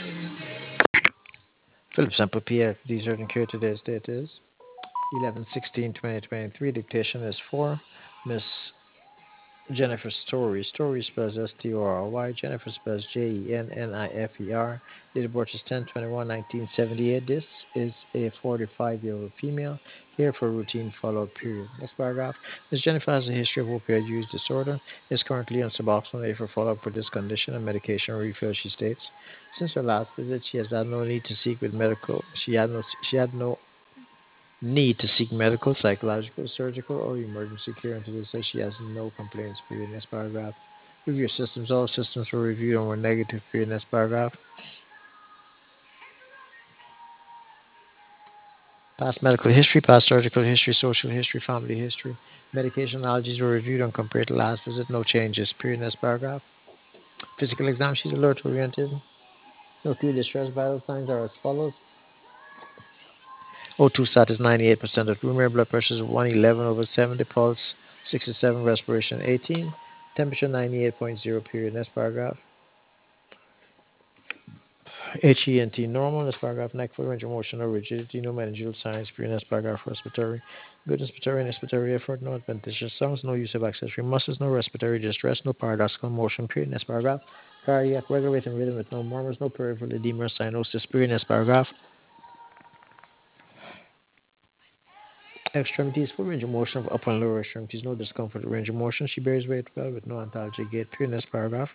Philip Sample PF, dessert and cure. Today's date is 11/16/2023. Dictation is for Miss Jennifer Story. Story spells Story. Jennifer spells Jennifer. Date of birth is 10/21/1978. This is a 45-year-old female here for routine follow-up period. Next paragraph. Ms. Jennifer has a history of opioid use disorder. Is currently on Suboxone A for follow-up for this condition and medication refill, she states. Since her last visit, she has had no need to seek with medical. She had no need to seek medical, psychological, surgical, or emergency care. And today says she has no complaints. Period. Next paragraph. Review systems. All systems were reviewed and were negative. Period. Next paragraph. Past medical history, past surgical history, social history, family history. Medication allergies were reviewed and compared to last visit. No changes. Period. Next paragraph. Physical exam. She's alert oriented. No clear distress. Vital signs are as follows. O2 sat is 98% of room air. Blood pressure is 111/70. Pulse 67. Respiration 18. Temperature 98.0. Period. Next paragraph. HENT normal. Next paragraph. Neck for range of motion or rigidity. No meningeal signs. Period. Next paragraph. Respiratory. Good inspiratory and expiratory effort. No adventitious sounds. No use of accessory muscles. No respiratory distress. No paradoxical motion. Period. Next paragraph. Cardiac regular rate and rhythm with no murmurs. No peripheral edema or cyanosis. Period. Next paragraph. Extremities, full range of motion of upper and lower extremities, no discomfort, range of motion. She bears weight well with no antalgic gait. Period. Next paragraph.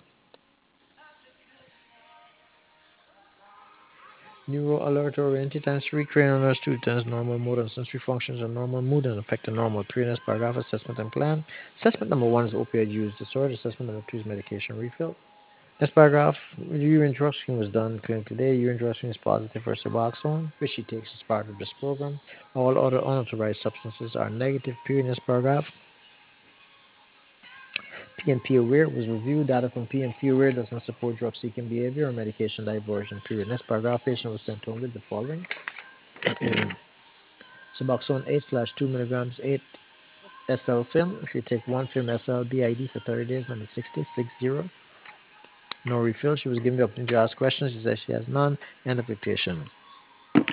Neuro alert oriented times 3 cranial nerves 2 times normal motor and sensory functions and normal mood and affect the normal. Period. Next paragraph. Assessment and plan. Assessment number 1 is opioid use disorder. Assessment number 2 is medication refill. Next paragraph. Urine drug screen was done clinically today. Urine drug screen is positive for Suboxone, which she takes as part of this program. All other unauthorized substances are negative. Period. Next paragraph. PNP Aware was reviewed. Data from PNP Aware does not support drug seeking behavior or medication diversion. Period. Next paragraph. Patient was sent home with the following. Suboxone 8 slash 2 milligrams 8 SL film. If you take 1 film SL BID for 30 days, number 6060. No refill. She was given the opportunity to ask questions. She says she has none. End of dictation.